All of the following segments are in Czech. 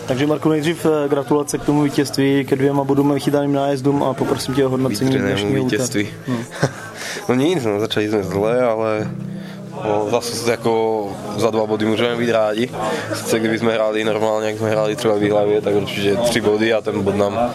Takže Marku, nejdřív gratulace k tomu vítězství, ke 2 bodům vychytaným nájezdům a poprosím tě o hodnocení dnešního vítězství. No nic, no, začali jsme zle, ale zase jako za 2 body můžeme být rádi. Sice kdyby jsme hráli normálně, jak jsme hráli třeba v Jihlavě, tak určitě 3 body a ten bod nám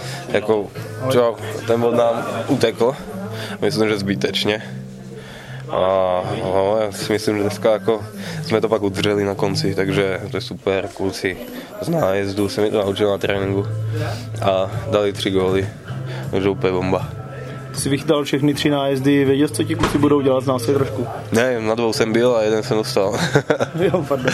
utekl. Myslím, že zbytečně. A já si myslím, že dneska jako jsme to pak udrželi na konci, takže to je super, kluci z nájezdu se mi to naučil na tréninku a dali 3 góly, takže úplně bomba. Ty jsi vychytal všechny 3 nájezdy, věděl jsi, co ti kluci budou dělat, znal se trošku? Ne, na 2 jsem byl a 1 jsem dostal. Jo, pardon.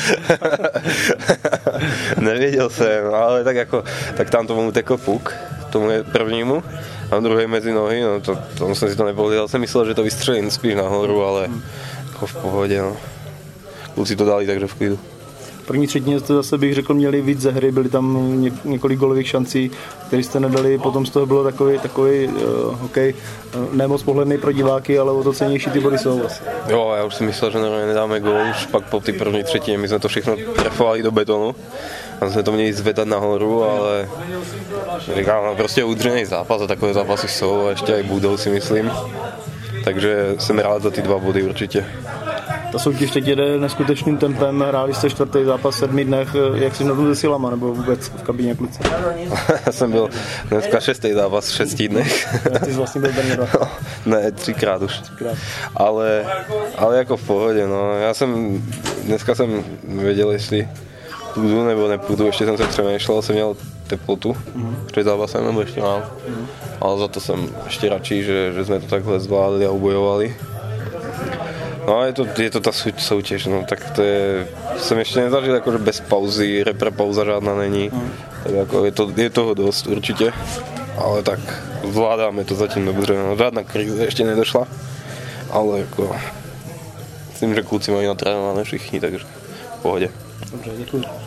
Nevěděl jsem, ale tak tam tomu utekl puk, tomu je prvnímu. A druhý mezi nohy, no to jsem si to nepohlídal, jsem myslel, že to vystřelím spíš nahoru, ale jako v pohodě, no. Kluci to dali, takže v klidu. První třetině jste zase, bych řekl, měli víc ze hry, byly tam několik golových šancí, které jste nedali, potom z toho bylo takový hokej, nemoc pohledný pro diváky, ale o to cennější ty body jsou vlastně. Jo, já už si myslel, že nedáme gól, už pak po ty první třetině, my jsme to všechno trefovali do betonu. A jsme to měli zvedat nahoru, ale říkám, prostě udržený zápas a takové zápasy jsou a ještě aj budou, si myslím. Takže jsem rád za ty 2 body určitě. Ta soutěž teď jede neskutečným tempem, hráli jste 4. zápas v 7 dnech, jak jsi na tom se silama, nebo vůbec v kabině kluci? Já jsem byl dneska 6. zápas v 6 dnech. Ty jsi vlastně byl Brně 2. Ne, 3krát už. Ale jako v pohodě, no. Dneska jsem věděl, jestli půjdu nebo nepůjdu, ještě jsem se přemýšlel, jsem měl teplotu před zápasem, nebo ještě mám. Ale za to jsem ještě radši, že jsme to takhle zvládli a ubojovali. No a je to ta soutěž, no, tak to jsem ještě nezažil, jakože bez pauzy, pauza žádná není, tak jako je toho dost určitě, ale tak zvládáme to zatím dobře, no, žádná krize ještě nedošla, ale jako myslím, že kluci mají natrénované všichni, takže v pohodě. Dobře, děkuji.